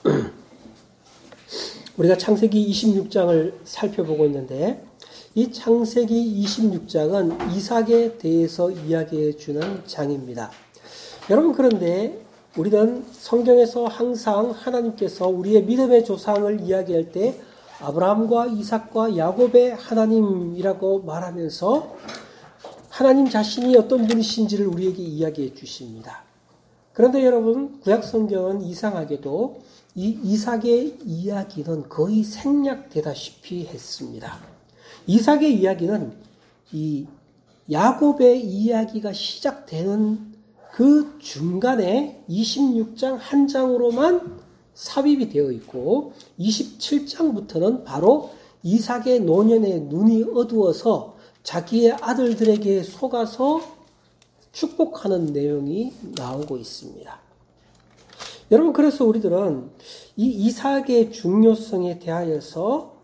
우리가 창세기 26장을 살펴보고 있는데 이 창세기 26장은 이삭에 대해서 이야기해 주는 장입니다. 여러분, 그런데 우리는 성경에서 항상 하나님께서 우리의 믿음의 조상을 이야기할 때 아브라함과 이삭과 야곱의 하나님이라고 말하면서 하나님 자신이 어떤 분이신지를 우리에게 이야기해 주십니다. 그런데 여러분, 구약 성경은 이상하게도 이 이삭의 이야기는 거의 생략되다시피 했습니다. 이삭의 이야기는 이 야곱의 이야기가 시작되는 그 중간에 26장 한 장으로만 삽입이 되어 있고 27장부터는 바로 이삭의 노년에 눈이 어두워서 자기의 아들들에게 속아서 축복하는 내용이 나오고 있습니다. 여러분, 그래서 우리들은 이 이삭의 중요성에 대하여서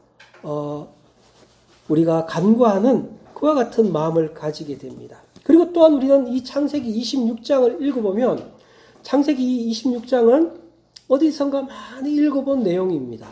우리가 간구하는 그와 같은 마음을 가지게 됩니다. 그리고 또한 우리는 이 창세기 26장을 읽어보면 창세기 26장은 어디선가 많이 읽어본 내용입니다.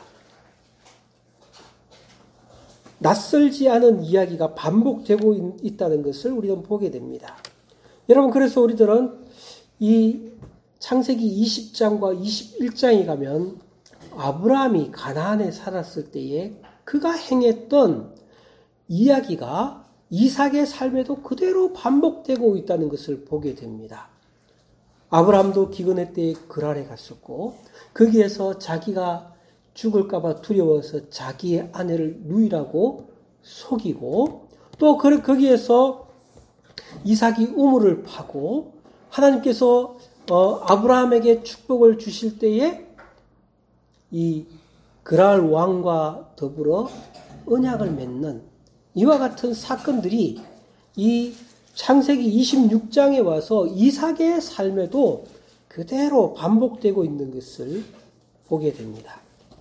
낯설지 않은 이야기가 반복되고 있다는 것을 우리는 보게 됩니다. 여러분, 그래서 우리들은 이 창세기 20장과 21장에 가면 아브라함이 가나안에 살았을 때에 그가 행했던 이야기가 이삭의 삶에도 그대로 반복되고 있다는 것을 보게 됩니다. 아브라함도 기근의 때에 그랄에 갔었고 거기에서 자기가 죽을까 봐 두려워서 자기의 아내를 누이라고 속이고 또 거기에서 이삭이 우물을 파고 하나님께서 아브라함에게 축복을 주실 때에 이 그랄 왕과 더불어 언약을 맺는 이와 같은 사건들이 이 창세기 26장에 와서 이삭의 삶에도 그대로 반복되고 있는 것을 보게 됩니다.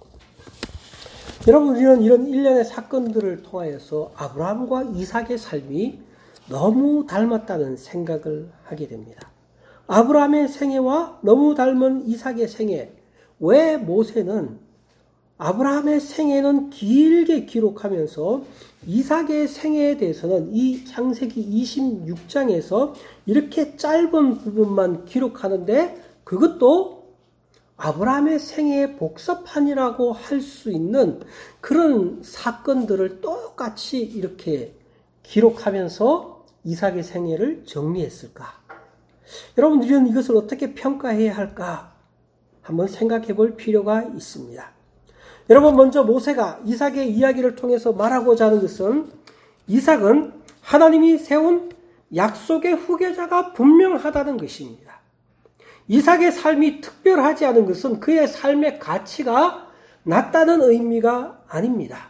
여러분, 우리는 이런 일련의 사건들을 통하여서 아브라함과 이삭의 삶이 너무 닮았다는 생각을 하게 됩니다. 아브라함의 생애와 너무 닮은 이삭의 생애, 왜 모세는 아브라함의 생애는 길게 기록하면서 이삭의 생애에 대해서는 이 창세기 26장에서 이렇게 짧은 부분만 기록하는데 그것도 아브라함의 생애의 복사판이라고 할 수 있는 그런 사건들을 똑같이 이렇게 기록하면서 이삭의 생애를 정리했을까? 여러분, 우리는 이것을 어떻게 평가해야 할까? 한번 생각해 볼 필요가 있습니다. 여러분, 먼저 모세가 이삭의 이야기를 통해서 말하고자 하는 것은 이삭은 하나님이 세운 약속의 후계자가 분명하다는 것입니다. 이삭의 삶이 특별하지 않은 것은 그의 삶의 가치가 낮다는 의미가 아닙니다.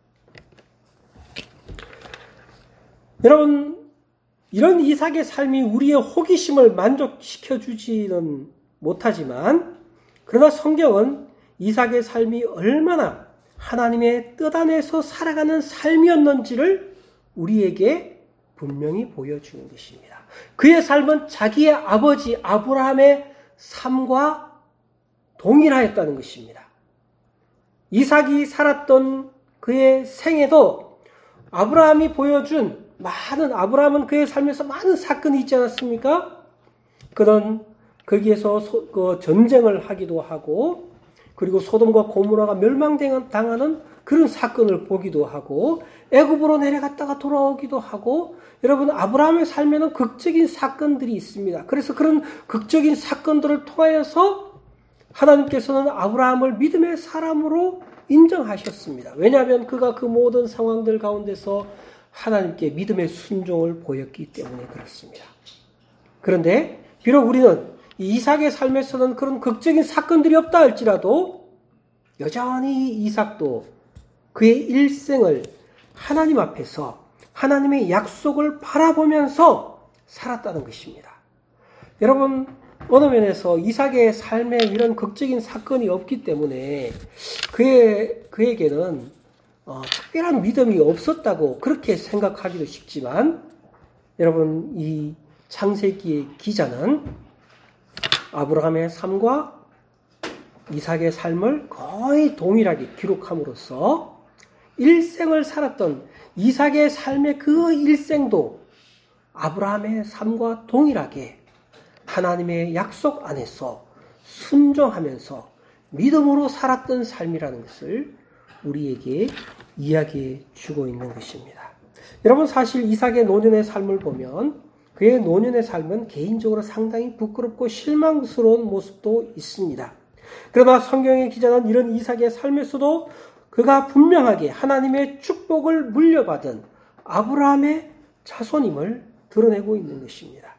여러분, 이런 이삭의 삶이 우리의 호기심을 만족시켜 주지는 못하지만 그러나 성경은 이삭의 삶이 얼마나 하나님의 뜻 안에서 살아가는 삶이었는지를 우리에게 분명히 보여주는 것입니다. 그의 삶은 자기의 아버지 아브라함의 삶과 동일하였다는 것입니다. 이삭이 살았던 그의 생애도 아브라함이 보여준 아브라함은 그의 삶에서 많은 사건이 있지 않았습니까? 그는 거기에서 전쟁을 하기도 하고 그리고 소돔과 고모라가 멸망당하는 그런 사건을 보기도 하고 애굽으로 내려갔다가 돌아오기도 하고 여러분, 아브라함의 삶에는 극적인 사건들이 있습니다. 그래서 그런 극적인 사건들을 통하여서 하나님께서는 아브라함을 믿음의 사람으로 인정하셨습니다. 왜냐하면 그가 그 모든 상황들 가운데서 하나님께 믿음의 순종을 보였기 때문에 그렇습니다. 그런데 비록 우리는 이삭의 삶에서는 그런 극적인 사건들이 없다 할지라도 여전히 이삭도 그의 일생을 하나님 앞에서 하나님의 약속을 바라보면서 살았다는 것입니다. 여러분, 어느 면에서 이삭의 삶에 이런 극적인 사건이 없기 때문에 그에게는 특별한 믿음이 없었다고 그렇게 생각하기도 쉽지만 여러분, 이 창세기의 기자는 아브라함의 삶과 이삭의 삶을 거의 동일하게 기록함으로써 일생을 살았던 이삭의 삶의 그 일생도 아브라함의 삶과 동일하게 하나님의 약속 안에서 순종하면서 믿음으로 살았던 삶이라는 것을 우리에게 이야기해 주고 있는 것입니다. 여러분, 사실 이삭의 노년의 삶을 보면 그의 노년의 삶은 개인적으로 상당히 부끄럽고 실망스러운 모습도 있습니다. 그러나 성경의 기자는 이런 이삭의 삶에서도 그가 분명하게 하나님의 축복을 물려받은 아브라함의 자손임을 드러내고 있는 것입니다.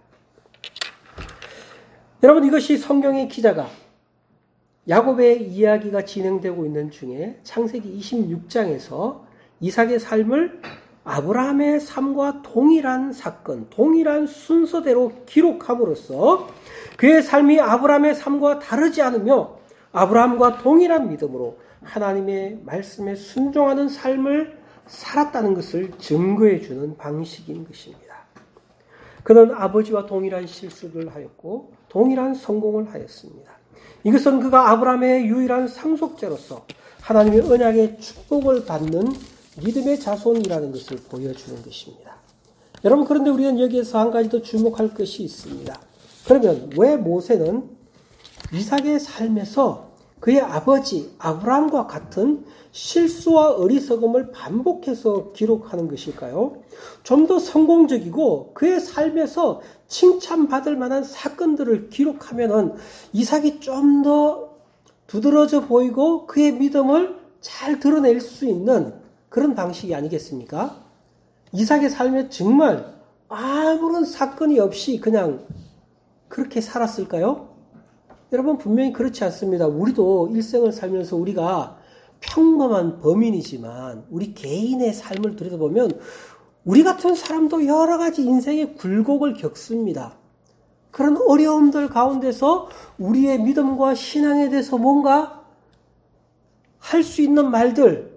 여러분, 이것이 성경의 기자가 야곱의 이야기가 진행되고 있는 중에 창세기 26장에서 이삭의 삶을 아브라함의 삶과 동일한 사건, 동일한 순서대로 기록함으로써 그의 삶이 아브라함의 삶과 다르지 않으며 아브라함과 동일한 믿음으로 하나님의 말씀에 순종하는 삶을 살았다는 것을 증거해 주는 방식인 것입니다. 그는 아버지와 동일한 실수를 하였고 동일한 성공을 하였습니다. 이것은 그가 아브라함의 유일한 상속자로서 하나님의 언약의 축복을 받는 믿음의 자손이라는 것을 보여주는 것입니다. 여러분, 그런데 우리는 여기에서 한 가지 더 주목할 것이 있습니다. 그러면 왜 모세는 이삭의 삶에서 그의 아버지 아브라함과 같은 실수와 어리석음을 반복해서 기록하는 것일까요? 좀 더 성공적이고 그의 삶에서 칭찬받을 만한 사건들을 기록하면은 이삭이 좀 더 두드러져 보이고 그의 믿음을 잘 드러낼 수 있는 그런 방식이 아니겠습니까? 이삭의 삶에 정말 아무런 사건이 없이 그냥 그렇게 살았을까요? 여러분, 분명히 그렇지 않습니다. 우리도 일생을 살면서 우리가 평범한 범인이지만 우리 개인의 삶을 들여다보면 우리 같은 사람도 여러 가지 인생의 굴곡을 겪습니다. 그런 어려움들 가운데서 우리의 믿음과 신앙에 대해서 뭔가 할 수 있는 말들,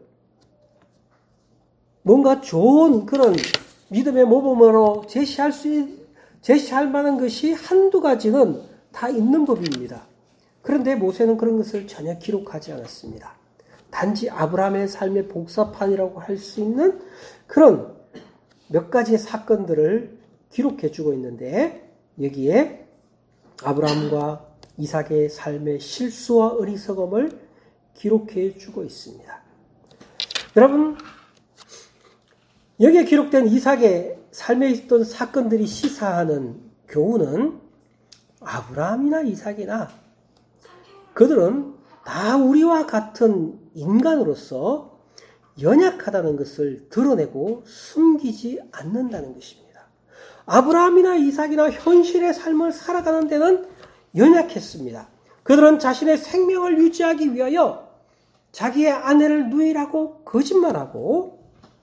뭔가 좋은 그런 믿음의 모범으로 제시할 만한 것이 한두 가지는 다 있는 법입니다. 그런데 모세는 그런 것을 전혀 기록하지 않았습니다. 단지 아브라함의 삶의 복사판이라고 할 수 있는 그런 몇 가지의 사건들을 기록해 주고 있는데 여기에 아브라함과 이삭의 삶의 실수와 어리석음을 기록해 주고 있습니다. 여러분, 여기에 기록된 이삭의 삶에 있던 사건들이 시사하는 교훈은 아브라함이나 이삭이나 그들은 다 우리와 같은 인간으로서 연약하다는 것을 드러내고 숨기지 않는다는 것입니다. 아브라함이나 이삭이나 현실의 삶을 살아가는 데는 연약했습니다. 그들은 자신의 생명을 유지하기 위하여 자기의 아내를 누이라고 거짓말하고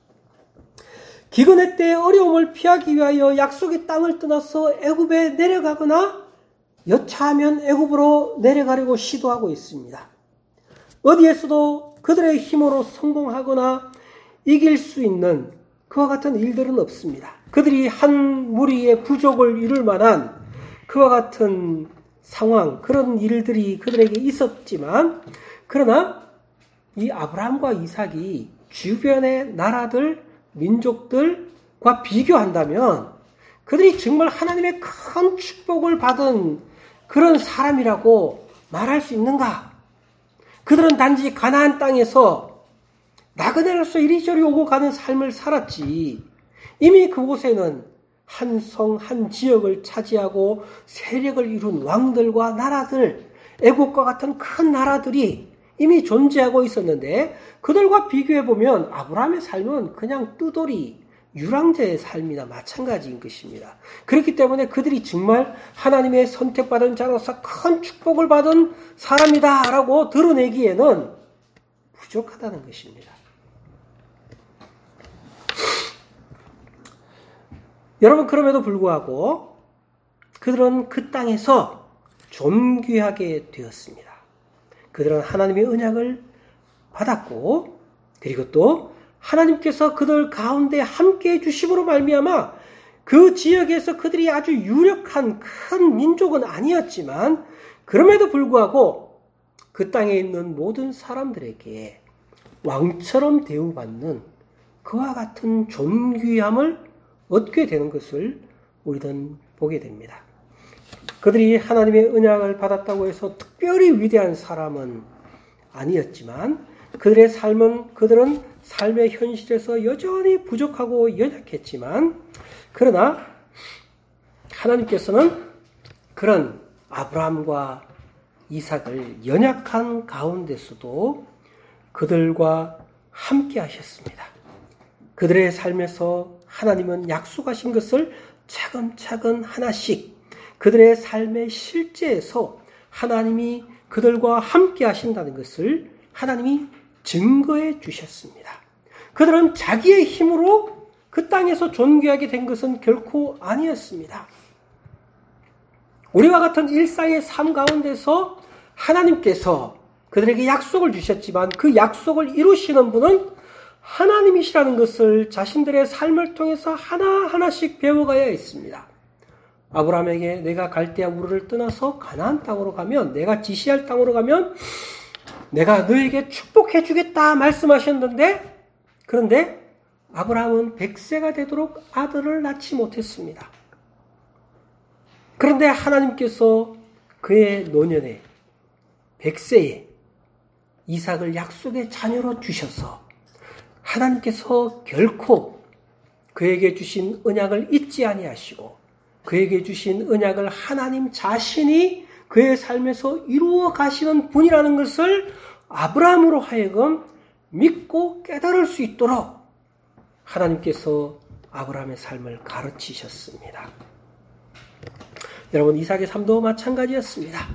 기근의 때의 어려움을 피하기 위하여 약속의 땅을 떠나서 애굽에 내려가거나 여차하면 애굽으로 내려가려고 시도하고 있습니다. 어디에서도 그들의 힘으로 성공하거나 이길 수 있는 그와 같은 일들은 없습니다. 그들이 한 무리의 부족을 이룰 만한 그와 같은 상황, 그런 일들이 그들에게 있었지만 그러나 이 아브라함과 이삭이 주변의 나라들, 민족들과 비교한다면 그들이 정말 하나님의 큰 축복을 받은 그런 사람이라고 말할 수 있는가? 그들은 단지 가나안 땅에서 나그네로서 이리저리 오고 가는 삶을 살았지 이미 그곳에는 한 성, 한 지역을 차지하고 세력을 이룬 왕들과 나라들, 애국과 같은 큰 나라들이 이미 존재하고 있었는데 그들과 비교해보면 아브라함의 삶은 그냥 뜨돌이 유랑자의 삶이나 마찬가지인 것입니다. 그렇기 때문에 그들이 정말 하나님의 선택받은 자로서 큰 축복을 받은 사람이다라고 드러내기에는 부족하다는 것입니다. 여러분, 그럼에도 불구하고 그들은 그 땅에서 존귀하게 되었습니다. 그들은 하나님의 언약을 받았고 그리고 또 하나님께서 그들 가운데 함께해 주심으로 말미암아 그 지역에서 그들이 아주 유력한 큰 민족은 아니었지만 그럼에도 불구하고 그 땅에 있는 모든 사람들에게 왕처럼 대우받는 그와 같은 존귀함을 얻게 되는 것을 우리는 보게 됩니다. 그들이 하나님의 언약을 받았다고 해서 특별히 위대한 사람은 아니었지만 그들은 삶의 현실에서 여전히 부족하고 연약했지만 그러나 하나님께서는 그런 아브라함과 이삭을 연약한 가운데서도 그들과 함께 하셨습니다. 그들의 삶에서 하나님은 약속하신 것을 차근차근 하나씩 그들의 삶의 실제에서 하나님이 그들과 함께 하신다는 것을 하나님이 증거해 주셨습니다. 그들은 자기의 힘으로 그 땅에서 존귀하게 된 것은 결코 아니었습니다. 우리와 같은 일상의 삶 가운데서 하나님께서 그들에게 약속을 주셨지만 그 약속을 이루시는 분은 하나님이시라는 것을 자신들의 삶을 통해서 하나하나씩 배워가야 했습니다. 아브라함에게 내가 갈대아 우르를 떠나서 가나안 땅으로 가면 내가 지시할 땅으로 가면 내가 너에게 축복해 주겠다 말씀하셨는데 그런데 아브라함은 100세가 되도록 아들을 낳지 못했습니다. 그런데 하나님께서 그의 노년에 100세에 이삭을 약속의 자녀로 주셔서 하나님께서 결코 그에게 주신 언약을 잊지 아니하시고 그에게 주신 언약을 하나님 자신이 그의 삶에서 이루어 가시는 분이라는 것을 아브라함으로 하여금 믿고 깨달을 수 있도록 하나님께서 아브라함의 삶을 가르치셨습니다. 여러분, 이삭의 삶도 마찬가지였습니다.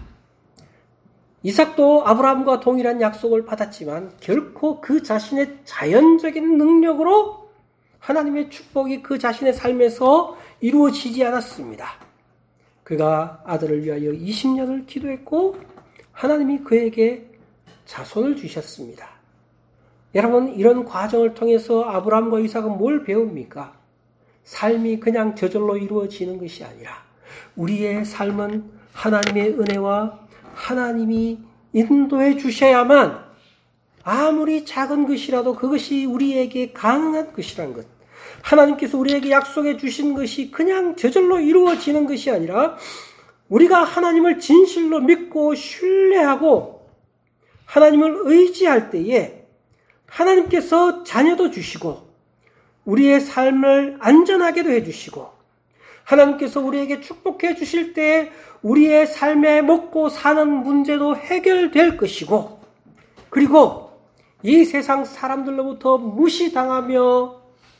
이삭도 아브라함과 동일한 약속을 받았지만 결코 그 자신의 자연적인 능력으로 하나님의 축복이 그 자신의 삶에서 이루어지지 않았습니다. 그가 아들을 위하여 20년을 기도했고 하나님이 그에게 자손을 주셨습니다. 여러분, 이런 과정을 통해서 아브라함과 이삭은 뭘 배웁니까? 삶이 그냥 저절로 이루어지는 것이 아니라 우리의 삶은 하나님의 은혜와 하나님이 인도해 주셔야만 아무리 작은 것이라도 그것이 우리에게 가능한 것이란 것. 하나님께서 우리에게 약속해 주신 것이 그냥 저절로 이루어지는 것이 아니라 우리가 하나님을 진실로 믿고 신뢰하고 하나님을 의지할 때에 하나님께서 자녀도 주시고 우리의 삶을 안전하게도 해주시고 하나님께서 우리에게 축복해 주실 때 우리의 삶에 먹고 사는 문제도 해결될 것이고 그리고 이 세상 사람들로부터 무시당하며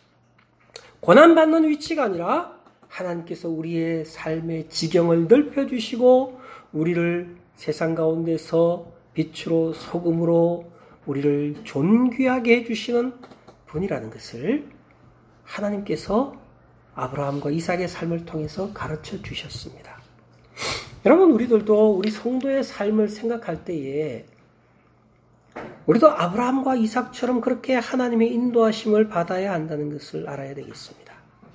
고난받는 위치가 아니라 하나님께서 우리의 삶의 지경을 넓혀주시고 우리를 세상 가운데서 빛으로 소금으로 우리를 존귀하게 해주시는 분이라는 것을 하나님께서 아브라함과 이삭의 삶을 통해서 가르쳐 주셨습니다. 여러분, 우리들도 우리 성도의 삶을 생각할 때에 우리도 아브라함과 이삭처럼 그렇게 하나님의 인도하심을 받아야 한다는 것을 알아야 되겠습니다.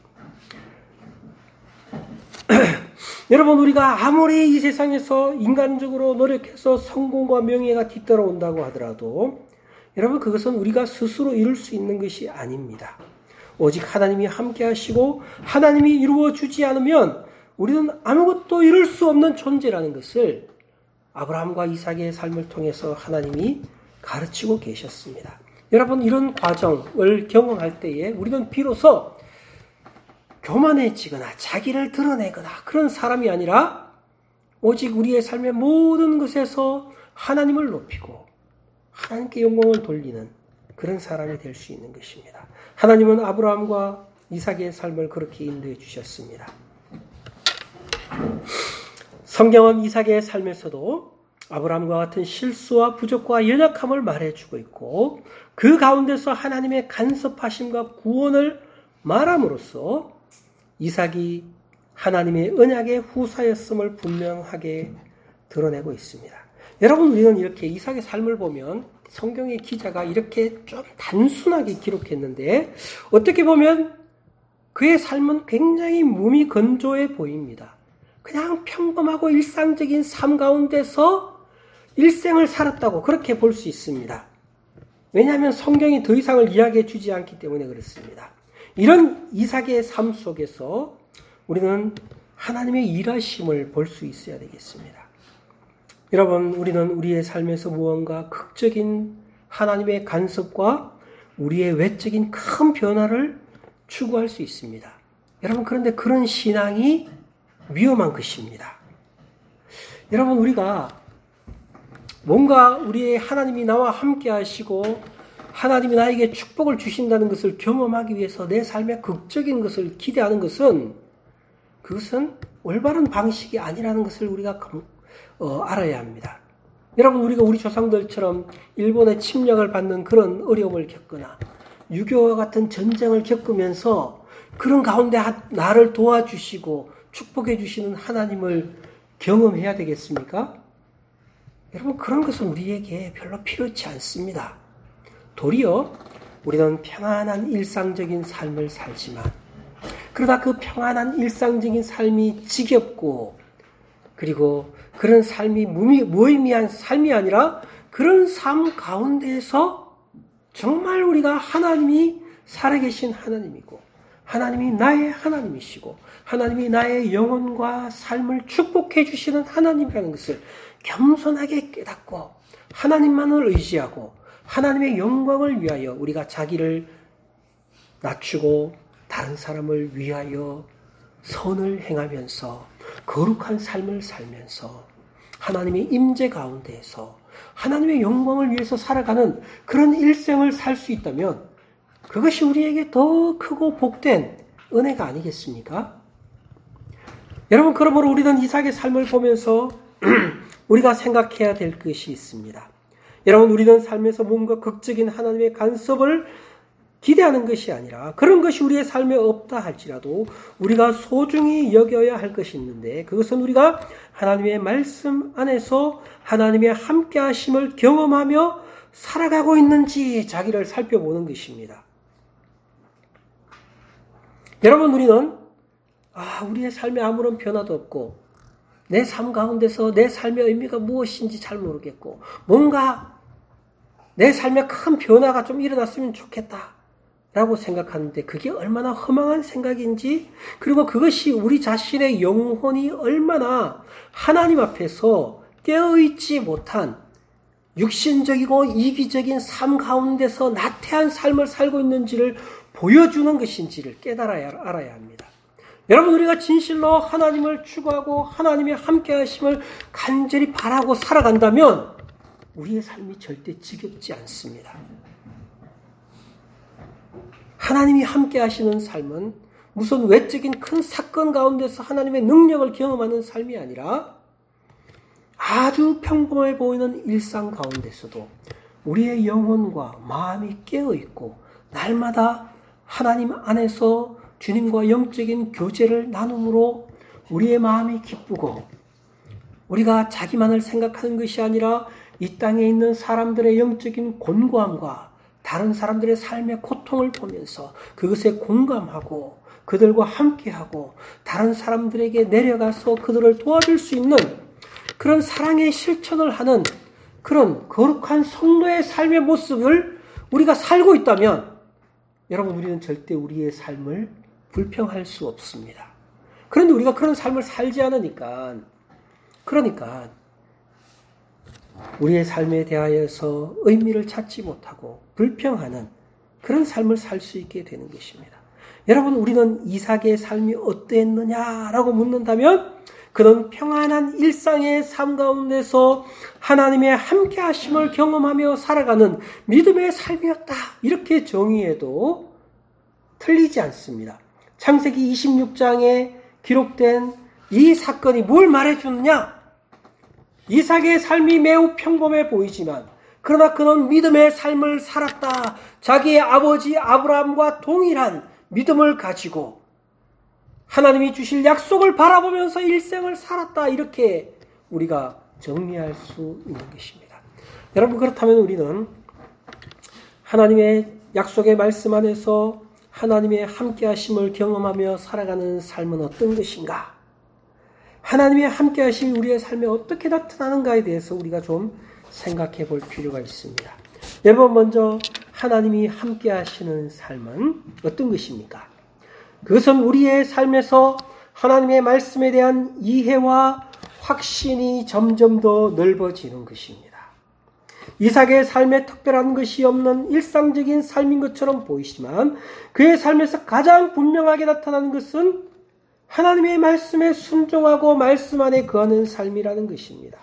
여러분, 우리가 아무리 이 세상에서 인간적으로 노력해서 성공과 명예가 뒤따라온다고 하더라도 여러분, 그것은 우리가 스스로 이룰 수 있는 것이 아닙니다. 오직 하나님이 함께 하시고 하나님이 이루어 주지 않으면 우리는 아무것도 이룰 수 없는 존재라는 것을 아브라함과 이삭의 삶을 통해서 하나님이 가르치고 계셨습니다. 여러분, 이런 과정을 경험할 때에 우리는 비로소 교만해지거나 자기를 드러내거나 그런 사람이 아니라 오직 우리의 삶의 모든 것에서 하나님을 높이고 하나님께 영광을 돌리는 그런 사람이 될 수 있는 것입니다. 하나님은 아브라함과 이삭의 삶을 그렇게 인도해 주셨습니다. 성경은 이삭의 삶에서도 아브라함과 같은 실수와 부족과 연약함을 말해주고 있고 그 가운데서 하나님의 간섭하심과 구원을 말함으로써 이삭이 하나님의 언약의 후사였음을 분명하게 드러내고 있습니다. 여러분, 우리는 이렇게 이삭의 삶을 보면 성경의 기자가 이렇게 좀 단순하게 기록했는데 어떻게 보면 그의 삶은 굉장히 몸이 건조해 보입니다. 그냥 평범하고 일상적인 삶 가운데서 일생을 살았다고 그렇게 볼 수 있습니다. 왜냐하면 성경이 더 이상을 이야기해 주지 않기 때문에 그렇습니다. 이런 이삭의 삶 속에서 우리는 하나님의 일하심을 볼 수 있어야 되겠습니다. 여러분, 우리는 우리의 삶에서 무언가 극적인 하나님의 간섭과 우리의 외적인 큰 변화를 추구할 수 있습니다. 여러분, 그런데 그런 신앙이 위험한 것입니다. 여러분, 우리가 뭔가 우리의 하나님이 나와 함께 하시고 하나님이 나에게 축복을 주신다는 것을 경험하기 위해서 내 삶에 극적인 것을 기대하는 것은 그것은 올바른 방식이 아니라는 것을 우리가 알아야 합니다. 여러분, 우리가 우리 조상들처럼 일본의 침략을 받는 그런 어려움을 겪거나 6.25와 같은 전쟁을 겪으면서 그런 가운데 나를 도와주시고 축복해 주시는 하나님을 경험해야 되겠습니까? 여러분, 그런 것은 우리에게 별로 필요치 않습니다. 도리어 우리는 평안한 일상적인 삶을 살지만 그러다 그 평안한 일상적인 삶이 지겹고 그리고 그런 삶이 무의미한 삶이 아니라 그런 삶 가운데에서 정말 우리가 하나님이 살아계신 하나님이고 하나님이 나의 하나님이시고 하나님이 나의 영혼과 삶을 축복해 주시는 하나님이라는 것을 겸손하게 깨닫고 하나님만을 의지하고 하나님의 영광을 위하여 우리가 자기를 낮추고 다른 사람을 위하여 선을 행하면서 거룩한 삶을 살면서 하나님의 임재 가운데에서 하나님의 영광을 위해서 살아가는 그런 일생을 살 수 있다면 그것이 우리에게 더 크고 복된 은혜가 아니겠습니까? 여러분, 그러므로 우리는 이삭의 삶을 보면서 우리가 생각해야 될 것이 있습니다. 여러분, 우리는 삶에서 뭔가 극적인 하나님의 간섭을 기대하는 것이 아니라 그런 것이 우리의 삶에 없다 할지라도 우리가 소중히 여겨야 할 것이 있는데 그것은 우리가 하나님의 말씀 안에서 하나님의 함께 하심을 경험하며 살아가고 있는지 자기를 살펴보는 것입니다. 여러분, 우리는 우리의 삶에 아무런 변화도 없고 내 삶 가운데서 내 삶의 의미가 무엇인지 잘 모르겠고 뭔가 내 삶에 큰 변화가 좀 일어났으면 좋겠다 라고 생각하는데 그게 얼마나 허망한 생각인지 그리고 그것이 우리 자신의 영혼이 얼마나 하나님 앞에서 깨어있지 못한 육신적이고 이기적인 삶 가운데서 나태한 삶을 살고 있는지를 보여주는 것인지를 알아야 합니다. 여러분, 우리가 진실로 하나님을 추구하고 하나님의 함께 하심을 간절히 바라고 살아간다면 우리의 삶이 절대 지겹지 않습니다. 하나님이 함께 하시는 삶은 무슨 외적인 큰 사건 가운데서 하나님의 능력을 경험하는 삶이 아니라 아주 평범해 보이는 일상 가운데서도 우리의 영혼과 마음이 깨어있고 날마다 하나님 안에서 주님과 영적인 교제를 나눔으로 우리의 마음이 기쁘고 우리가 자기만을 생각하는 것이 아니라 이 땅에 있는 사람들의 영적인 곤고함과 다른 사람들의 삶의 고통을 보면서 그것에 공감하고 그들과 함께하고 다른 사람들에게 내려가서 그들을 도와줄 수 있는 그런 사랑의 실천을 하는 그런 거룩한 성도의 삶의 모습을 우리가 살고 있다면 여러분, 우리는 절대 우리의 삶을 불평할 수 없습니다. 그런데 우리가 그런 삶을 살지 않으니까 그러니까 우리의 삶에 대하여서 의미를 찾지 못하고 불평하는 그런 삶을 살 수 있게 되는 것입니다. 여러분, 우리는 이삭의 삶이 어땠느냐라고 묻는다면 그는 평안한 일상의 삶 가운데서 하나님의 함께 하심을 경험하며 살아가는 믿음의 삶이었다. 이렇게 정의해도 틀리지 않습니다. 창세기 26장에 기록된 이 사건이 뭘 말해주느냐? 이삭의 삶이 매우 평범해 보이지만 그러나 그는 믿음의 삶을 살았다. 자기의 아버지 아브라함과 동일한 믿음을 가지고 하나님이 주실 약속을 바라보면서 일생을 살았다. 이렇게 우리가 정리할 수 있는 것입니다. 여러분, 그렇다면 우리는 하나님의 약속의 말씀 안에서 하나님의 함께 하심을 경험하며 살아가는 삶은 어떤 것인가? 하나님의 함께 하심이 우리의 삶에 어떻게 나타나는가에 대해서 우리가 좀 생각해 볼 필요가 있습니다. 여러분, 먼저 하나님이 함께 하시는 삶은 어떤 것입니까? 그것은 우리의 삶에서 하나님의 말씀에 대한 이해와 확신이 점점 더 넓어지는 것입니다. 이삭의 삶에 특별한 것이 없는 일상적인 삶인 것처럼 보이지만 그의 삶에서 가장 분명하게 나타나는 것은 하나님의 말씀에 순종하고 말씀 안에 거하는 삶이라는 것입니다.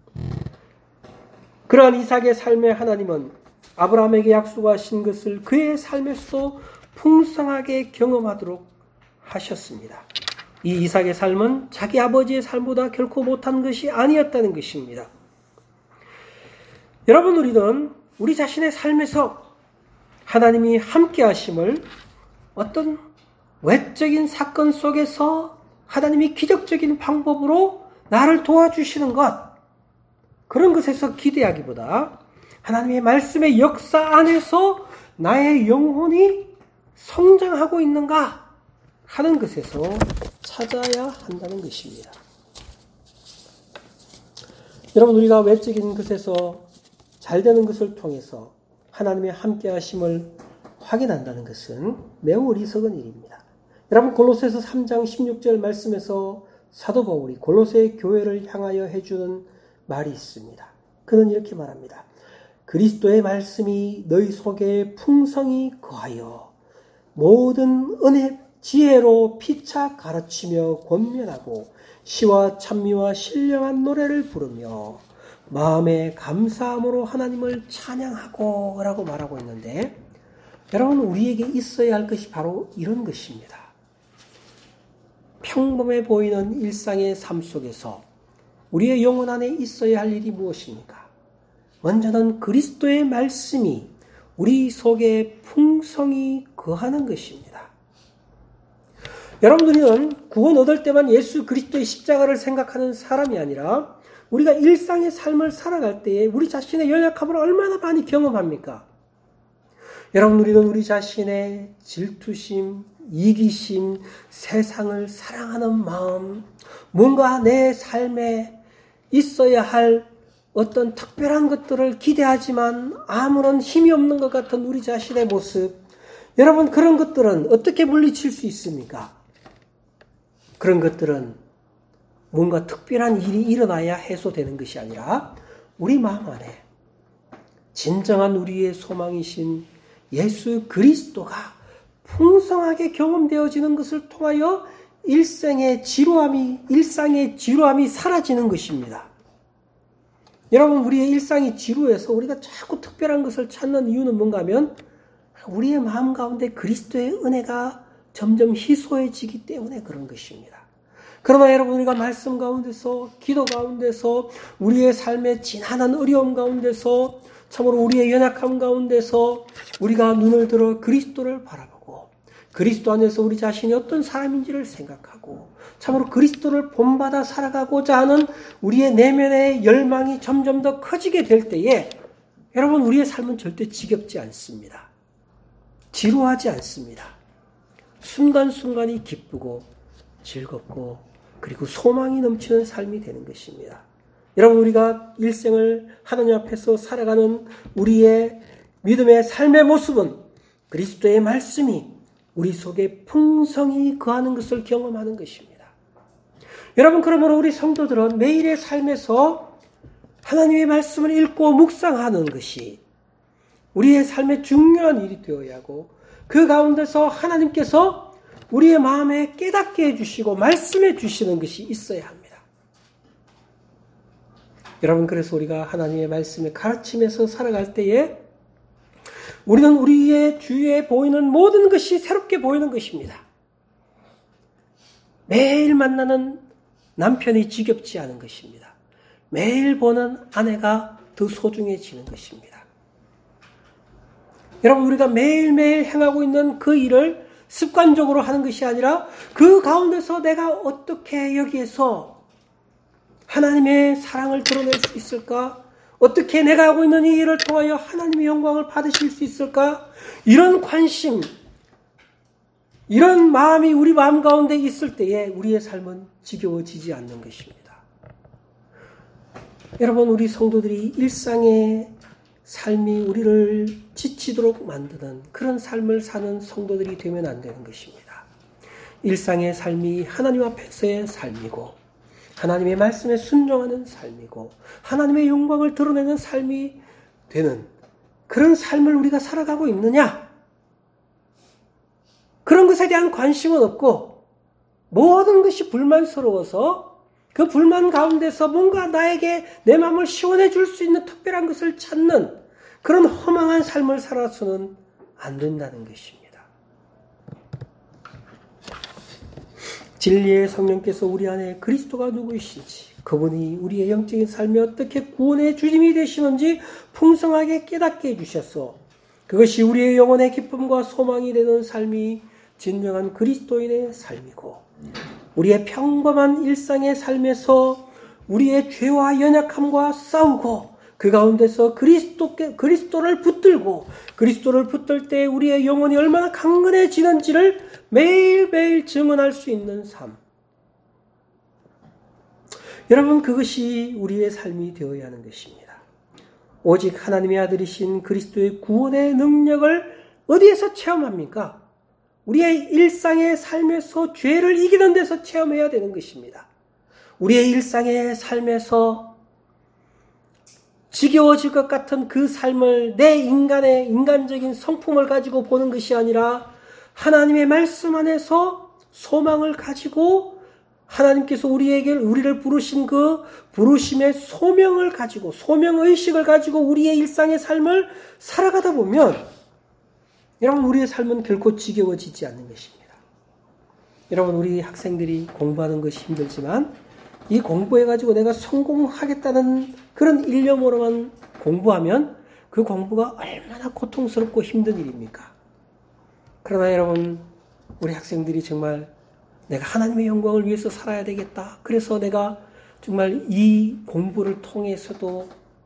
그러한 이삭의 삶에 하나님은 아브라함에게 약속하신 것을 그의 삶에서 풍성하게 경험하도록 하셨습니다. 이 이삭의 삶은 자기 아버지의 삶보다 결코 못한 것이 아니었다는 것입니다. 여러분, 우리는 우리 자신의 삶에서 하나님이 함께 하심을 어떤 외적인 사건 속에서 하나님이 기적적인 방법으로 나를 도와주시는 것, 그런 것에서 기대하기보다 하나님의 말씀의 역사 안에서 나의 영혼이 성장하고 있는가 하는 것에서 찾아야 한다는 것입니다. 여러분, 우리가 외적인 것에서 잘 되는 것을 통해서 하나님의 함께 하심을 확인한다는 것은 매우 어리석은 일입니다. 여러분, 골로새서 3장 16절 말씀에서 사도 바울이 골로새 교회를 향하여 해주는 말이 있습니다. 그는 이렇게 말합니다. 그리스도의 말씀이 너희 속에 풍성히 거하여 모든 은혜 지혜로 피차 가르치며 권면하고 시와 찬미와 신령한 노래를 부르며 마음에 감사함으로 하나님을 찬양하고 라고 말하고 있는데, 여러분, 우리에게 있어야 할 것이 바로 이런 것입니다. 평범해 보이는 일상의 삶 속에서 우리의 영혼 안에 있어야 할 일이 무엇입니까? 먼저는 그리스도의 말씀이 우리 속에 풍성히 거하는 것입니다. 여러분들은 구원 얻을 때만 예수 그리스도의 십자가를 생각하는 사람이 아니라 우리가 일상의 삶을 살아갈 때에 우리 자신의 연약함을 얼마나 많이 경험합니까? 여러분, 우리는 우리 자신의 질투심, 이기심, 세상을 사랑하는 마음, 뭔가 내 삶에 있어야 할 어떤 특별한 것들을 기대하지만 아무런 힘이 없는 것 같은 우리 자신의 모습, 여러분, 그런 것들은 어떻게 물리칠 수 있습니까? 그런 것들은 뭔가 특별한 일이 일어나야 해소되는 것이 아니라 우리 마음 안에 진정한 우리의 소망이신 예수 그리스도가 풍성하게 경험되어지는 것을 통하여 일상의 지루함이 사라지는 것입니다. 여러분, 우리의 일상이 지루해서 우리가 자꾸 특별한 것을 찾는 이유는 뭔가 하면 우리의 마음 가운데 그리스도의 은혜가 점점 희소해지기 때문에 그런 것입니다. 그러나 여러분, 우리가 말씀 가운데서, 기도 가운데서, 우리의 삶의 지난한 어려움 가운데서, 참으로 우리의 연약함 가운데서 우리가 눈을 들어 그리스도를 바라보고 그리스도 안에서 우리 자신이 어떤 사람인지를 생각하고 참으로 그리스도를 본받아 살아가고자 하는 우리의 내면의 열망이 점점 더 커지게 될 때에 여러분, 우리의 삶은 절대 지겹지 않습니다. 지루하지 않습니다. 순간순간이 기쁘고 즐겁고 그리고 소망이 넘치는 삶이 되는 것입니다. 여러분, 우리가 일생을 하나님 앞에서 살아가는 우리의 믿음의 삶의 모습은 그리스도의 말씀이 우리 속에 풍성히 거하는 것을 경험하는 것입니다. 여러분, 그러므로 우리 성도들은 매일의 삶에서 하나님의 말씀을 읽고 묵상하는 것이 우리의 삶의 중요한 일이 되어야 하고, 그 가운데서 하나님께서 우리의 마음에 깨닫게 해주시고 말씀해 주시는 것이 있어야 합니다. 여러분, 그래서 우리가 하나님의 말씀의 가르침에서 살아갈 때에 우리는 우리의 주위에 보이는 모든 것이 새롭게 보이는 것입니다. 매일 만나는 남편이 지겹지 않은 것입니다. 매일 보는 아내가 더 소중해지는 것입니다. 여러분, 우리가 매일매일 행하고 있는 그 일을 습관적으로 하는 것이 아니라 그 가운데서 내가 어떻게 여기에서 하나님의 사랑을 드러낼 수 있을까? 어떻게 내가 하고 있는 이 일을 통하여 하나님의 영광을 받으실 수 있을까? 이런 관심, 이런 마음이 우리 마음 가운데 있을 때에 우리의 삶은 지겨워지지 않는 것입니다. 여러분, 우리 성도들이 일상의 삶이 우리를 지치도록 만드는 그런 삶을 사는 성도들이 되면 안 되는 것입니다. 일상의 삶이 하나님 앞에서의 삶이고 하나님의 말씀에 순종하는 삶이고 하나님의 영광을 드러내는 삶이 되는 그런 삶을 우리가 살아가고 있느냐? 그런 것에 대한 관심은 없고 모든 것이 불만스러워서 그 불만 가운데서 뭔가 나에게 내 마음을 시원해 줄 수 있는 특별한 것을 찾는 그런 허망한 삶을 살아서는 안 된다는 것입니다. 진리의 성령께서 우리 안에 그리스도가 누구이신지, 그분이 우리의 영적인 삶에 어떻게 구원의 주님이 되시는지 풍성하게 깨닫게 해주셔서 그것이 우리의 영혼의 기쁨과 소망이 되는 삶이 진정한 그리스도인의 삶이고, 우리의 평범한 일상의 삶에서 우리의 죄와 연약함과 싸우고 그 가운데서 그리스도를 붙들고 그리스도를 붙들 때 우리의 영혼이 얼마나 강건해지는지를 매일매일 증언할 수 있는 삶. 여러분, 그것이 우리의 삶이 되어야 하는 것입니다. 오직 하나님의 아들이신 그리스도의 구원의 능력을 어디에서 체험합니까? 우리의 일상의 삶에서 죄를 이기는 데서 체험해야 되는 것입니다. 우리의 일상의 삶에서 지겨워질 것 같은 그 삶을 내 인간적인 성품을 가지고 보는 것이 아니라 하나님의 말씀 안에서 소망을 가지고 하나님께서 우리를 부르신 그 부르심의 소명을 가지고 소명의식을 가지고 우리의 일상의 삶을 살아가다 보면 여러분, 우리의 삶은 결코 지겨워지지 않는 것입니다. 여러분, 우리 학생들이 공부하는 것이 힘들지만 이 공부해가지고 내가 성공하겠다는 그런 일념으로만 공부하면 그 공부가 얼마나 고통스럽고 힘든 일입니까? 그러나 여러분, 우리 학생들이 정말 내가 하나님의 영광을 위해서 살아야 되겠다. 그래서 내가 정말 이 공부를 통해서도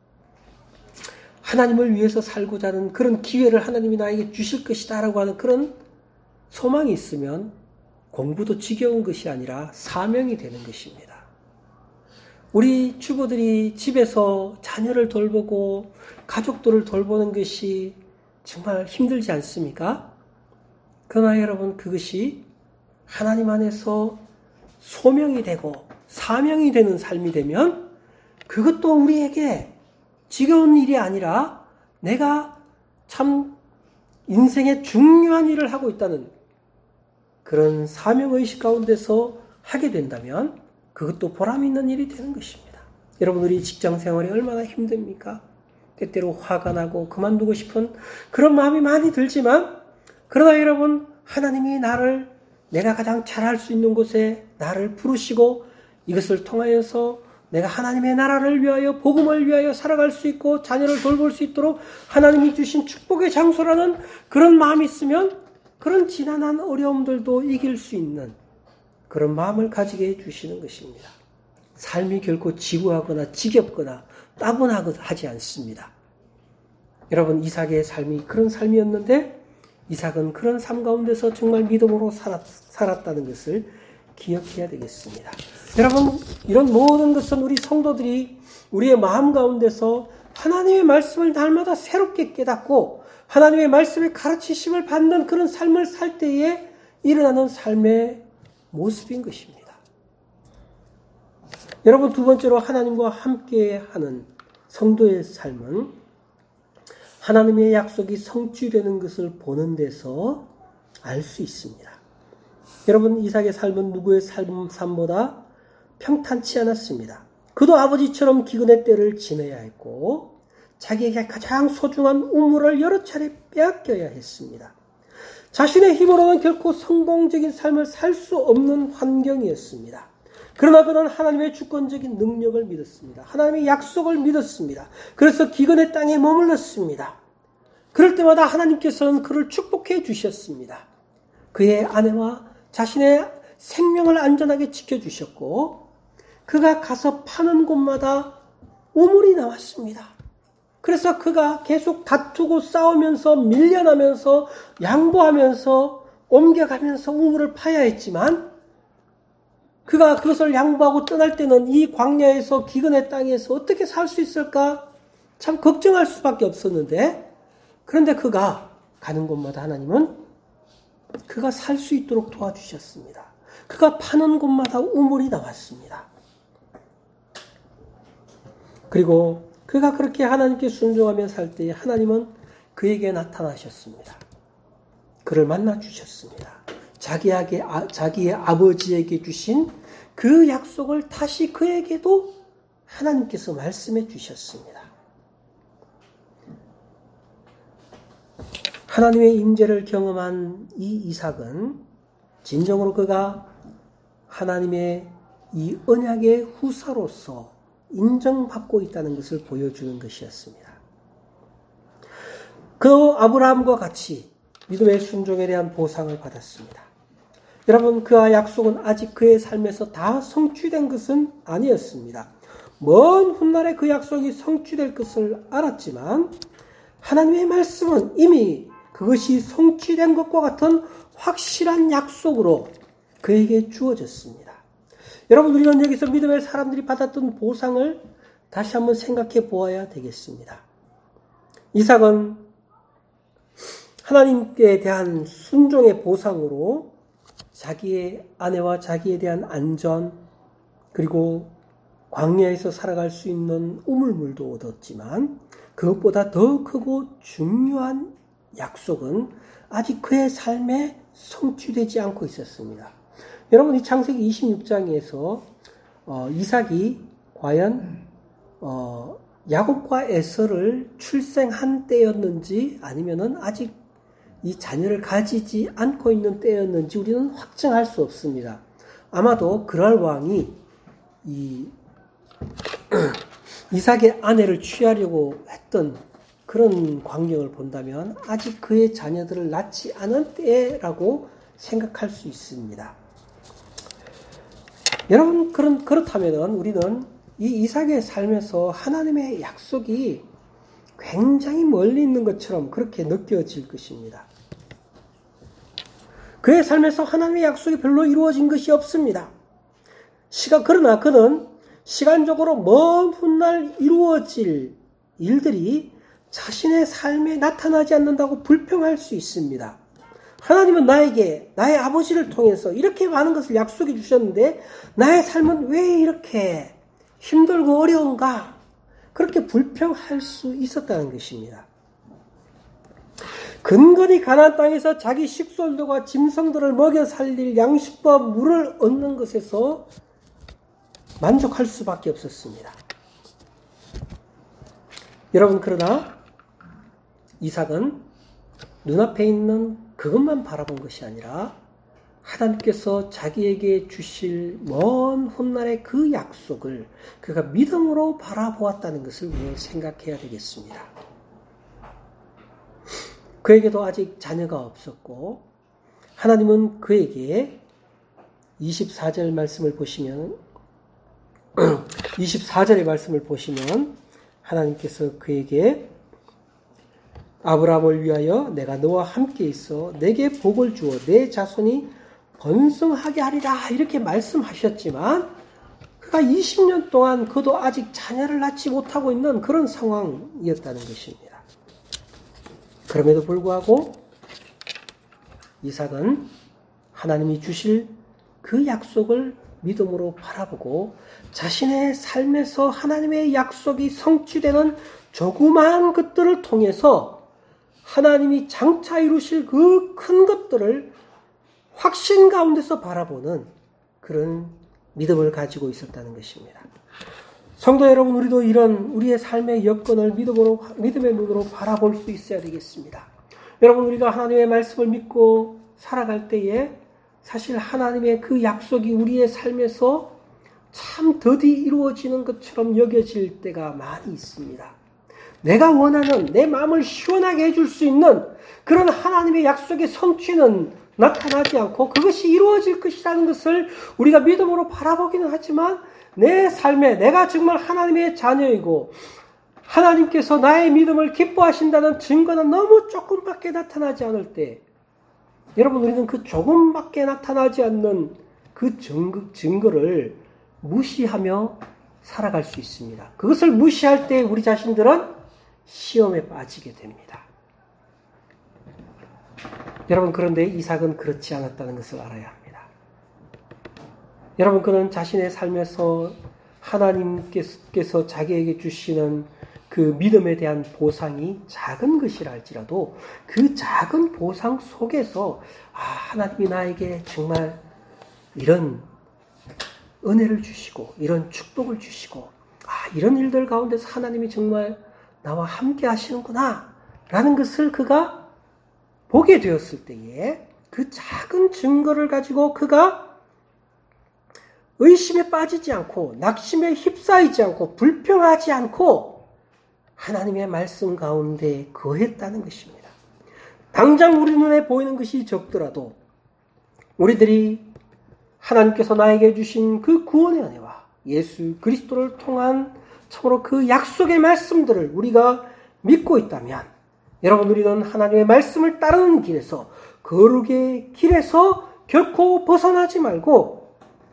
하나님을 위해서 살고자 하는 그런 기회를 하나님이 나에게 주실 것이다 라고 하는 그런 소망이 있으면 공부도 지겨운 것이 아니라 사명이 되는 것입니다. 우리 주부들이 집에서 자녀를 돌보고 가족들을 돌보는 것이 정말 힘들지 않습니까? 그러나 여러분, 그것이 하나님 안에서 소명이 되고 사명이 되는 삶이 되면 그것도 우리에게 지겨운 일이 아니라 내가 참 인생의 중요한 일을 하고 있다는 그런 사명의식 가운데서 하게 된다면 그것도 보람 있는 일이 되는 것입니다. 여러분, 우리 직장 생활이 얼마나 힘듭니까? 때때로 화가 나고 그만두고 싶은 그런 마음이 많이 들지만, 그러나 여러분, 하나님이 내가 가장 잘할 수 있는 곳에 나를 부르시고 이것을 통하여서 내가 하나님의 나라를 위하여 복음을 위하여 살아갈 수 있고 자녀를 돌볼 수 있도록 하나님이 주신 축복의 장소라는 그런 마음이 있으면 그런 지난한 어려움들도 이길 수 있는 그런 마음을 가지게 해주시는 것입니다. 삶이 결코 지루하거나 지겹거나 따분하지 않습니다. 여러분, 이삭의 삶이 그런 삶이었는데 이삭은 그런 삶 가운데서 정말 믿음으로 살았다는 것을 기억해야 되겠습니다. 여러분, 이런 모든 것은 우리 성도들이 우리의 마음 가운데서 하나님의 말씀을 날마다 새롭게 깨닫고 하나님의 말씀의 가르치심을 받는 그런 삶을 살 때에 일어나는 삶의 모습인 것입니다. 여러분, 두 번째로 하나님과 함께하는 성도의 삶은 하나님의 약속이 성취되는 것을 보는 데서 알 수 있습니다. 여러분, 이삭의 삶은 누구의 삶보다 평탄치 않았습니다. 그도 아버지처럼 기근의 때를 지내야 했고 자기에게 가장 소중한 우물을 여러 차례 빼앗겨야 했습니다. 자신의 힘으로는 결코 성공적인 삶을 살 수 없는 환경이었습니다. 그러나 그는 하나님의 주권적인 능력을 믿었습니다. 하나님의 약속을 믿었습니다. 그래서 기근의 땅에 머물렀습니다. 그럴 때마다 하나님께서는 그를 축복해 주셨습니다. 그의 아내와 자신의 생명을 안전하게 지켜주셨고 그가 가서 파는 곳마다 우물이 나왔습니다. 그래서 그가 계속 다투고 싸우면서 밀려나면서 양보하면서 옮겨가면서 우물을 파야 했지만 그가 그것을 양보하고 떠날 때는 이 광야에서 기근의 땅에서 어떻게 살 수 있을까? 참 걱정할 수밖에 없었는데, 그런데 그가 가는 곳마다 하나님은 그가 살 수 있도록 도와주셨습니다. 그가 파는 곳마다 우물이 나왔습니다. 그리고 그가 그렇게 하나님께 순종하며 살 때에 하나님은 그에게 나타나셨습니다. 그를 만나 주셨습니다. 자기의 아버지에게 주신 그 약속을 다시 그에게도 하나님께서 말씀해 주셨습니다. 하나님의 임재를 경험한 이 이삭은 진정으로 그가 하나님의 이 언약의 후사로서 인정받고 있다는 것을 보여주는 것이었습니다. 그 아브라함과 같이 믿음의 순종에 대한 보상을 받았습니다. 여러분, 그와 약속은 아직 그의 삶에서 다 성취된 것은 아니었습니다. 먼 훗날에 그 약속이 성취될 것을 알았지만 하나님의 말씀은 이미 그것이 성취된 것과 같은 확실한 약속으로 그에게 주어졌습니다. 여러분, 우리는 여기서 믿음의 사람들이 받았던 보상을 다시 한번 생각해 보아야 되겠습니다. 이삭은 하나님께 대한 순종의 보상으로 자기의 아내와 자기에 대한 안전, 그리고 광야에서 살아갈 수 있는 우물물도 얻었지만 그것보다 더 크고 중요한 약속은 아직 그의 삶에 성취되지 않고 있었습니다. 여러분, 이 창세기 26장에서 이삭이 과연 야곱과 에서를 출생한 때였는지 아니면은 아직 이 자녀를 가지지 않고 있는 때였는지 우리는 확정할 수 없습니다. 아마도 그랄 왕이 이 이삭의 아내를 취하려고 했던 그런 광경을 본다면 아직 그의 자녀들을 낳지 않은 때라고 생각할 수 있습니다. 여러분, 그렇다면 우리는 이 이삭의 삶에서 하나님의 약속이 굉장히 멀리 있는 것처럼 그렇게 느껴질 것입니다. 그의 삶에서 하나님의 약속이 별로 이루어진 것이 없습니다. 그러나 그는 시간적으로 먼 훗날 이루어질 일들이 자신의 삶에 나타나지 않는다고 불평할 수 있습니다. 하나님은 나에게 나의 아버지를 통해서 이렇게 많은 것을 약속해 주셨는데 나의 삶은 왜 이렇게 힘들고 어려운가? 그렇게 불평할 수 있었다는 것입니다. 근근히 가나안 땅에서 자기 식솔들과 짐승들을 먹여 살릴 양식과 물을 얻는 것에서 만족할 수밖에 없었습니다. 여러분, 그러나 이삭은 눈앞에 있는 그것만 바라본 것이 아니라 하나님께서 자기에게 주실 먼 훗날의 그 약속을 그가 믿음으로 바라보았다는 것을 우리는 생각해야 되겠습니다. 그에게도 아직 자녀가 없었고 하나님은 그에게 24절 말씀을 보시면 24절의 말씀을 보시면 하나님께서 그에게 아브라함을 위하여 내가 너와 함께 있어 내게 복을 주어 내 자손이 번성하게 하리라 이렇게 말씀하셨지만 그가 20년 동안 그도 아직 자녀를 낳지 못하고 있는 그런 상황이었다는 것입니다. 그럼에도 불구하고 이삭은 하나님이 주실 그 약속을 믿음으로 바라보고 자신의 삶에서 하나님의 약속이 성취되는 조그마한 것들을 통해서 하나님이 장차 이루실 그 큰 것들을 확신 가운데서 바라보는 그런 믿음을 가지고 있었다는 것입니다. 성도 여러분, 우리도 이런 우리의 삶의 여건을 믿음의 눈으로 바라볼 수 있어야 되겠습니다. 여러분, 우리가 하나님의 말씀을 믿고 살아갈 때에 사실 하나님의 그 약속이 우리의 삶에서 참 더디 이루어지는 것처럼 여겨질 때가 많이 있습니다. 내가 원하는 내 마음을 시원하게 해줄 수 있는 그런 하나님의 약속의 성취는 나타나지 않고 그것이 이루어질 것이라는 것을 우리가 믿음으로 바라보기는 하지만 내 삶에 내가 정말 하나님의 자녀이고 하나님께서 나의 믿음을 기뻐하신다는 증거는 너무 조금밖에 나타나지 않을 때 여러분, 우리는 그 조금밖에 나타나지 않는 그 증거를 무시하며 살아갈 수 있습니다. 그것을 무시할 때 우리 자신들은 시험에 빠지게 됩니다. 여러분, 그런데 이삭은 그렇지 않았다는 것을 알아야 합니다. 여러분, 그는 자신의 삶에서 하나님께서 자기에게 주시는 그 믿음에 대한 보상이 작은 것이라 할지라도 그 작은 보상 속에서 하나님이 나에게 정말 이런 은혜를 주시고 이런 축복을 주시고 이런 일들 가운데서 하나님이 정말 나와 함께 하시는구나 라는 것을 그가 보게 되었을 때에 그 작은 증거를 가지고 그가 의심에 빠지지 않고 낙심에 휩싸이지 않고 불평하지 않고 하나님의 말씀 가운데 거했다는 것입니다. 당장 우리 눈에 보이는 것이 적더라도 우리들이 하나님께서 나에게 주신 그 구원의 은혜와 예수 그리스도를 통한 참으로 그 약속의 말씀들을 우리가 믿고 있다면 여러분, 우리는 하나님의 말씀을 따르는 길에서 거룩의 길에서 결코 벗어나지 말고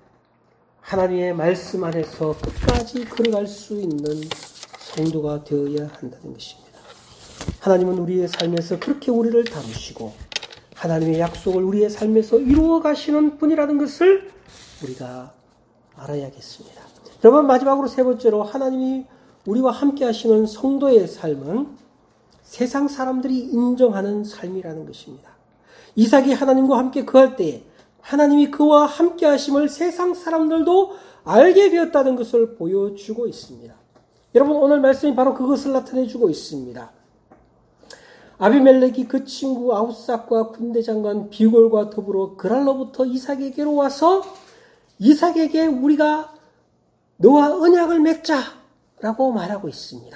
하나님의 말씀 안에서 끝까지 걸어갈 수 있는 성도가 되어야 한다는 것입니다. 하나님은 우리의 삶에서 그렇게 우리를 다루시고 하나님의 약속을 우리의 삶에서 이루어 가시는 분이라는 것을 우리가 알아야겠습니다. 여러분, 마지막으로 세 번째로 하나님이 우리와 함께 하시는 성도의 삶은 세상 사람들이 인정하는 삶이라는 것입니다. 이삭이 하나님과 함께 거할 때에 하나님이 그와 함께 하심을 세상 사람들도 알게 되었다는 것을 보여주고 있습니다. 여러분, 오늘 말씀이 바로 그것을 나타내주고 있습니다. 아비멜렉이 그 친구 아우삭과 군대 장관 비골과 더불어 그랄로부터 이삭에게로 와서 이삭에게 우리가 너와 언약을 맺자라고 말하고 있습니다.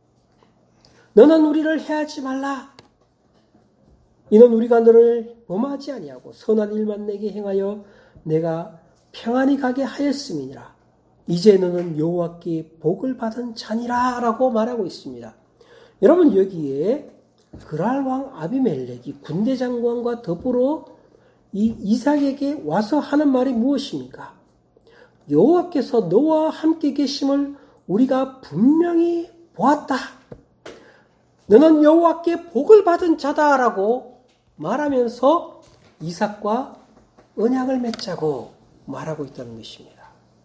너는 우리를 해하지 말라. 이는 우리가 너를 범하지 아니하고 선한 일만 내게 행하여 내가 평안히 가게 하였음이니라. 이제 너는 여호와께 복을 받은 자니라 라고 말하고 있습니다. 여러분, 여기에 그랄 왕 아비멜렉이 군대 장관과 더불어 이 이삭에게 와서 하는 말이 무엇입니까? 여호와께서 너와 함께 계심을 우리가 분명히 보았다. 너는 여호와께 복을 받은 자다라고 말하면서 이삭과 언약을 맺자고 말하고 있다는 것입니다.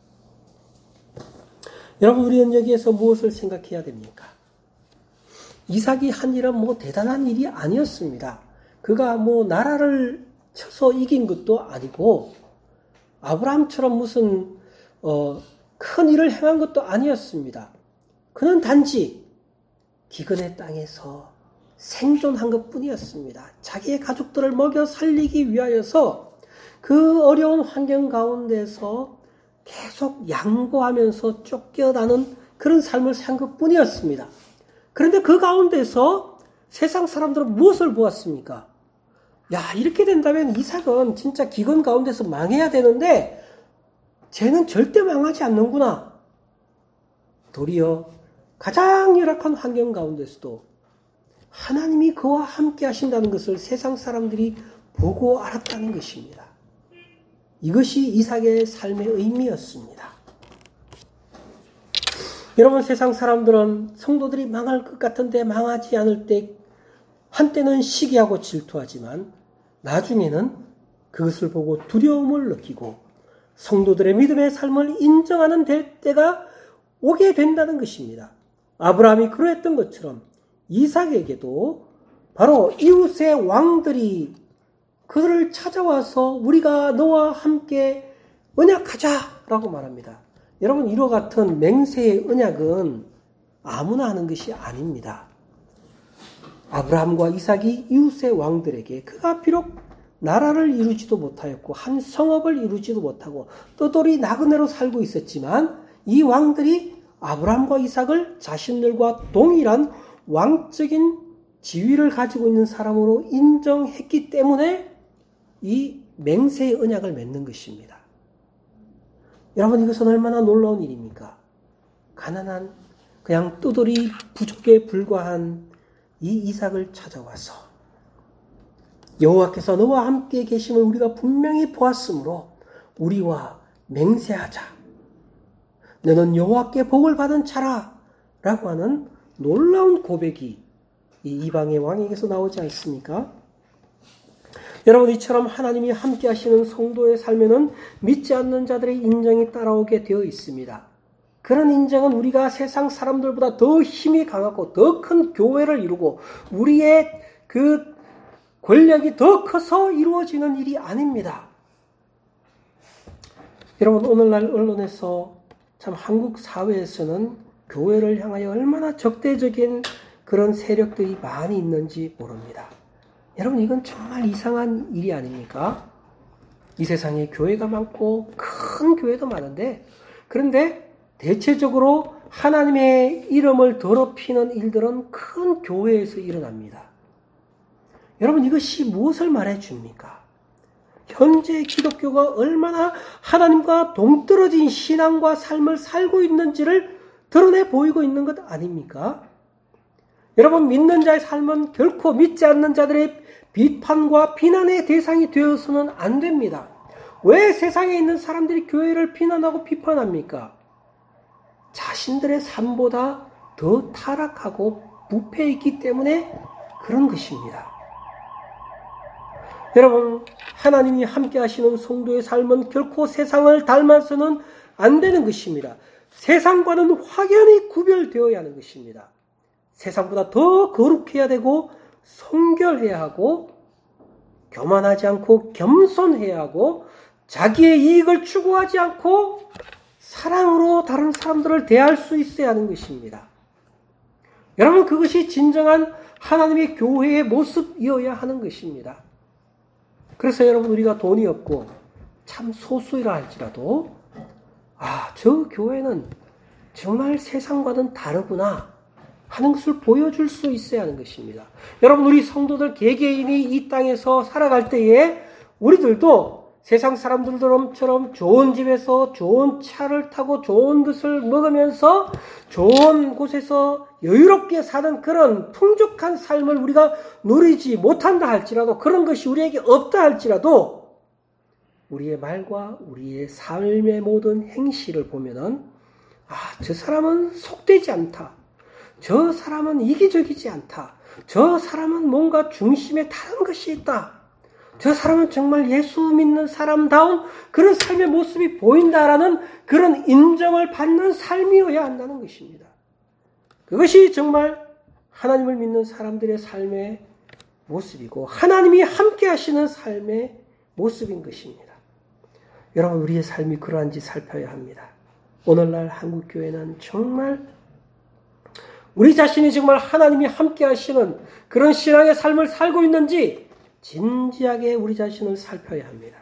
여러분, 우리는 여기에서 무엇을 생각해야 됩니까? 이삭이 한 일은 대단한 일이 아니었습니다. 그가 나라를 쳐서 이긴 것도 아니고 아브라함처럼 무슨 큰 일을 행한 것도 아니었습니다. 그는 단지 기근의 땅에서 생존한 것뿐이었습니다. 자기의 가족들을 먹여 살리기 위하여서 그 어려운 환경 가운데서 계속 양보하면서 쫓겨나는 그런 삶을 산 것뿐이었습니다. 그런데 그 가운데서 세상 사람들은 무엇을 보았습니까? 이렇게 된다면 이삭은 진짜 기근 가운데서 망해야 되는데 쟤는 절대 망하지 않는구나. 도리어 가장 열악한 환경 가운데서도 하나님이 그와 함께 하신다는 것을 세상 사람들이 보고 알았다는 것입니다. 이것이 이삭의 삶의 의미였습니다. 여러분, 세상 사람들은 성도들이 망할 것 같은데 망하지 않을 때 한때는 시기하고 질투하지만 나중에는 그것을 보고 두려움을 느끼고 성도들의 믿음의 삶을 인정하는 때가 오게 된다는 것입니다. 아브라함이 그러했던 것처럼 이삭에게도 바로 이웃의 왕들이 그들을 찾아와서 우리가 너와 함께 언약하자라고 말합니다. 여러분, 이와 같은 맹세의 언약은 아무나 하는 것이 아닙니다. 아브라함과 이삭이 이웃의 왕들에게 그가 비록 나라를 이루지도 못하였고 한 성읍을 이루지도 못하고 떠돌이 나그네로 살고 있었지만 이 왕들이 아브라함과 이삭을 자신들과 동일한 왕적인 지위를 가지고 있는 사람으로 인정했기 때문에 이 맹세의 언약을 맺는 것입니다. 여러분, 이것은 얼마나 놀라운 일입니까? 가난한 그냥 떠돌이 부족에 불과한 이 이삭을 찾아와서 여호와께서 너와 함께 계심을 우리가 분명히 보았으므로 우리와 맹세하자. 너는 여호와께 복을 받은 자라 라고 하는 놀라운 고백이 이 이방의 왕에게서 나오지 않습니까? 여러분, 이처럼 하나님이 함께 하시는 성도의 삶에는 믿지 않는 자들의 인정이 따라오게 되어 있습니다. 그런 인정은 우리가 세상 사람들보다 더 힘이 강하고 더 큰 교회를 이루고 우리의 그 권력이 더 커서 이루어지는 일이 아닙니다. 여러분, 오늘날 언론에서 참 한국 사회에서는 교회를 향하여 얼마나 적대적인 그런 세력들이 많이 있는지 모릅니다. 여러분, 이건 정말 이상한 일이 아닙니까? 이 세상에 교회가 많고 큰 교회도 많은데, 그런데 대체적으로 하나님의 이름을 더럽히는 일들은 큰 교회에서 일어납니다. 여러분, 이것이 무엇을 말해줍니까? 현재 기독교가 얼마나 하나님과 동떨어진 신앙과 삶을 살고 있는지를 드러내 보이고 있는 것 아닙니까? 여러분, 믿는 자의 삶은 결코 믿지 않는 자들의 비판과 비난의 대상이 되어서는 안 됩니다. 왜 세상에 있는 사람들이 교회를 비난하고 비판합니까? 자신들의 삶보다 더 타락하고 부패해 있기 때문에 그런 것입니다. 여러분, 하나님이 함께 하시는 성도의 삶은 결코 세상을 닮아서는 안 되는 것입니다. 세상과는 확연히 구별되어야 하는 것입니다. 세상보다 더 거룩해야 되고 성결해야 하고 교만하지 않고 겸손해야 하고 자기의 이익을 추구하지 않고 사랑으로 다른 사람들을 대할 수 있어야 하는 것입니다. 여러분, 그것이 진정한 하나님의 교회의 모습이어야 하는 것입니다. 그래서 여러분, 우리가 돈이 없고 참 소수이라 할지라도 저 교회는 정말 세상과는 다르구나 하는 것을 보여줄 수 있어야 하는 것입니다. 여러분, 우리 성도들 개개인이 이 땅에서 살아갈 때에 우리들도 세상 사람들처럼 좋은 집에서 좋은 차를 타고 좋은 것을 먹으면서 좋은 곳에서 여유롭게 사는 그런 풍족한 삶을 우리가 누리지 못한다 할지라도, 그런 것이 우리에게 없다 할지라도 우리의 말과 우리의 삶의 모든 행실을 보면은 저 사람은 속되지 않다. 저 사람은 이기적이지 않다. 저 사람은 뭔가 중심에 다른 것이 있다. 저 사람은 정말 예수 믿는 사람다운 그런 삶의 모습이 보인다라는 그런 인정을 받는 삶이어야 한다는 것입니다. 그것이 정말 하나님을 믿는 사람들의 삶의 모습이고 하나님이 함께 하시는 삶의 모습인 것입니다. 여러분, 우리의 삶이 그러한지 살펴야 합니다. 오늘날 한국교회는 정말 우리 자신이 정말 하나님이 함께 하시는 그런 신앙의 삶을 살고 있는지 진지하게 우리 자신을 살펴야 합니다.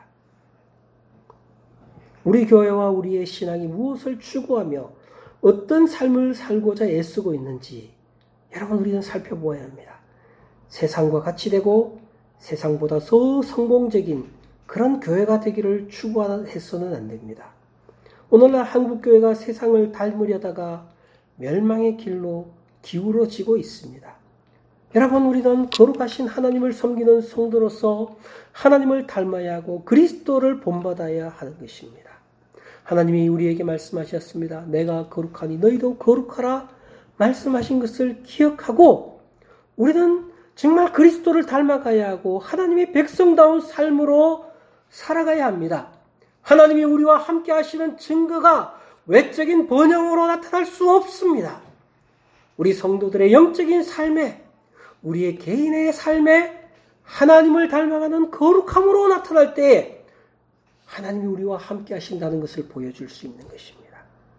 우리 교회와 우리의 신앙이 무엇을 추구하며 어떤 삶을 살고자 애쓰고 있는지 여러분, 우리는 살펴보아야 합니다. 세상과 같이 되고 세상보다 더 성공적인 그런 교회가 되기를 추구해서는 안 됩니다. 오늘날 한국교회가 세상을 닮으려다가 멸망의 길로 기울어지고 있습니다. 여러분, 우리는 거룩하신 하나님을 섬기는 성도로서 하나님을 닮아야 하고 그리스도를 본받아야 하는 것입니다. 하나님이 우리에게 말씀하셨습니다. 내가 거룩하니 너희도 거룩하라 말씀하신 것을 기억하고 우리는 정말 그리스도를 닮아가야 하고 하나님의 백성다운 삶으로 살아가야 합니다. 하나님이 우리와 함께 하시는 증거가 외적인 번영으로 나타날 수 없습니다. 우리 성도들의 영적인 삶에, 우리의 개인의 삶에 하나님을 닮아가는 거룩함으로 나타날 때에 하나님이 우리와 함께 하신다는 것을 보여줄 수 있는 것입니다.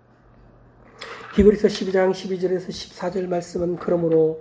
히브리서 12장 12절에서 14절 말씀은 그러므로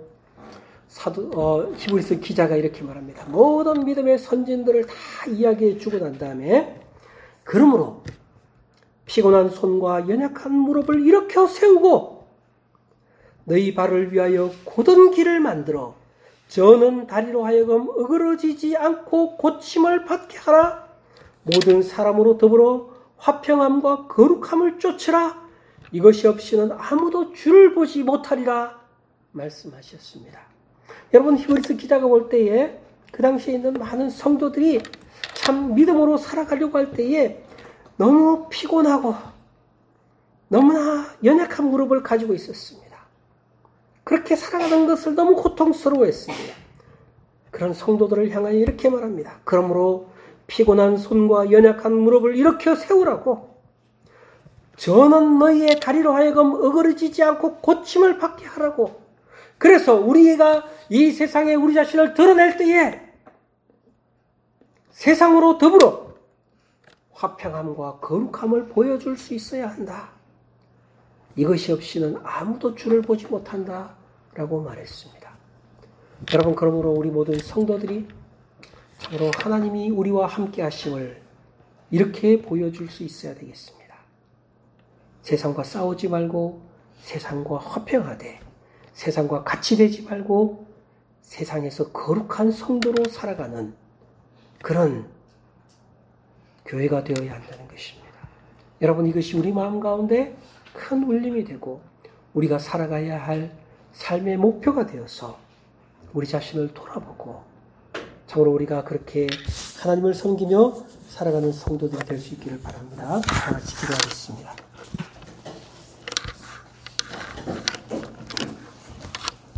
히브리서 기자가 이렇게 말합니다. 모든 믿음의 선진들을 다 이야기해 주고 난 다음에 그러므로 피곤한 손과 연약한 무릎을 일으켜 세우고 너희 발을 위하여 곧은 길을 만들어 저는 다리로 하여금 어그러지지 않고 고침을 받게 하라. 모든 사람으로 더불어 화평함과 거룩함을 쫓으라. 이것이 없이는 아무도 주를 보지 못하리라 말씀하셨습니다. 여러분, 히브리서 기자가 볼 때에 그 당시에 있는 많은 성도들이 참 믿음으로 살아가려고 할 때에 너무 피곤하고 너무나 연약한 무릎을 가지고 있었습니다. 그렇게 살아가는 것을 너무 고통스러워했습니다. 그런 성도들을 향하여 이렇게 말합니다. 그러므로 피곤한 손과 연약한 무릎을 일으켜 세우라고, 저는 너희의 다리로 하여금 어그러지지 않고 고침을 받게 하라고. 그래서 우리가 이 세상에 우리 자신을 드러낼 때에 세상으로 더불어 화평함과 거룩함을 보여줄 수 있어야 한다. 이것이 없이는 아무도 주를 보지 못한다 라고 말했습니다. 여러분, 그러므로 우리 모든 성도들이 참으로 하나님이 우리와 함께 하심을 이렇게 보여줄 수 있어야 되겠습니다. 세상과 싸우지 말고 세상과 화평하되, 세상과 같이 되지 말고 세상에서 거룩한 성도로 살아가는 그런 교회가 되어야 한다는 것입니다. 여러분, 이것이 우리 마음 가운데 큰 울림이 되고 우리가 살아가야 할 삶의 목표가 되어서 우리 자신을 돌아보고 참으로 우리가 그렇게 하나님을 섬기며 살아가는 성도들이 될 수 있기를 바랍니다. 다 같이 기도하겠습니다.